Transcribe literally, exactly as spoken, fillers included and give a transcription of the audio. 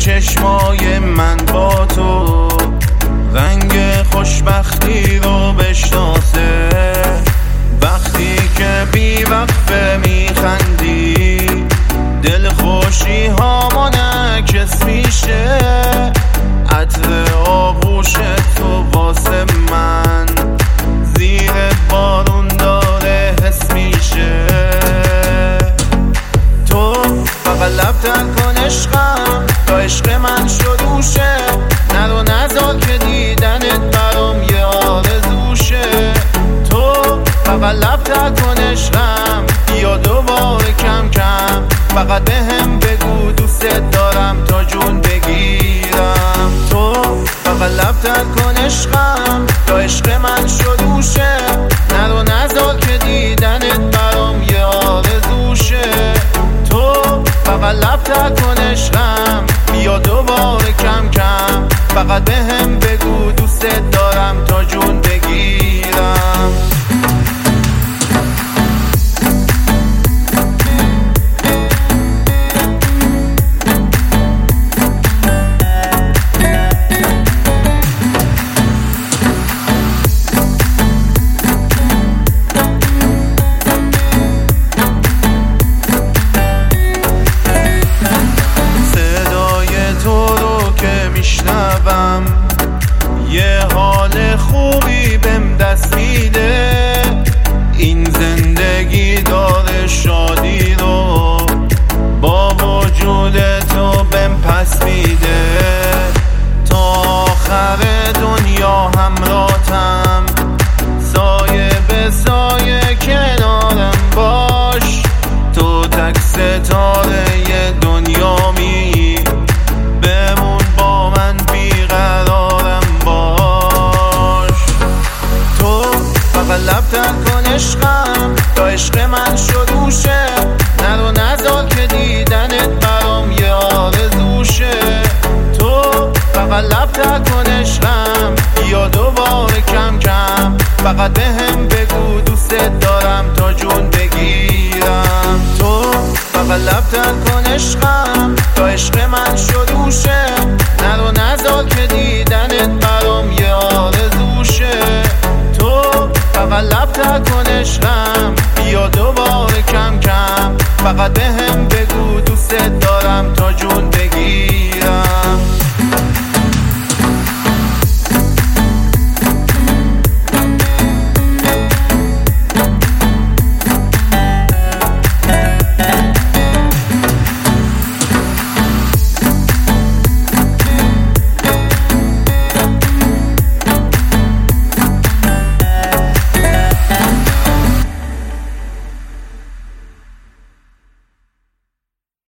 چشمای من با تو رنگ خوشبختی رو بشناسه. وقتی که بی وقفه میخندی دل خوشی ها منعکس میشه. عطر آغوش تو واسه من زیر بارون داره حس میشه. تو فقط لب تر کن عشقم تا عشق من شروشه. نرو نذار که دیدنت برام یه آرزوشه. تو فقط لب تر کن عشقم بیا دوباره کم کم. فقط به هم بگو دوست دارم تا جون بگیرم. تو فقط لب تر کن عشقم تا عشق من شروشه. نرو نذار که دیدنت برام یه آرزوشه. تو فقط لب تر کن عشقم بیا دوباره کم کم. فقط به هم بگو دوست دارم تا جون بگیرم. یه حال خوبی بهم دست میده. این زندگی داره شادی رو با وجود تو بهم پس میده. تا آخر دنیا همراهتم سایه به سایه کنارم باش. تو تک ستاره دنیا می بمون با من بیقرارم باش. تو فقط لب تر کن عشقم تا عشق من شروشه. نرو نذار که دیدنت برام یه آرزوشه. تو فقط لب تر کن عشقم بیا دوباره کم کم. فقط به هم بگو دوست دارم تا جون بگیرم. تو فقط لب تر کن عشقم تا عشق من شروشه. نرو نذار که دیدنت برام یه آرزوشه. تو فقط لب تر کن عشقم بیا دوباره کم کم. فقط به